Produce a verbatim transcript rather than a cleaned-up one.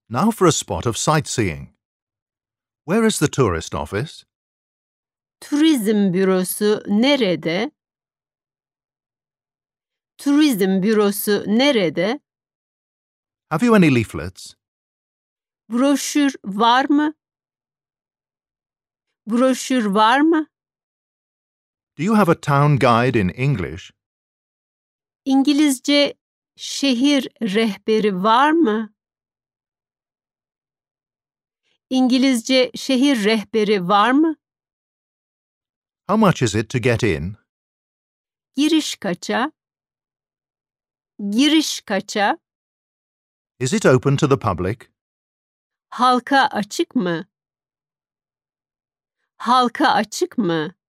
Now for a spot of sightseeing. Where is the tourist office? Turizm bürosu nerede? Turizm bürosu nerede? Have you any leaflets? Broşür var mı? Broşür var mı? Do you have a town guide in English? İngilizce şehir rehberi var mı? İngilizce şehir rehberi var mı? How much is it to get in? Giriş kaça? Giriş kaça? Is it open to the public? Halka açık mı? Halka açık mı?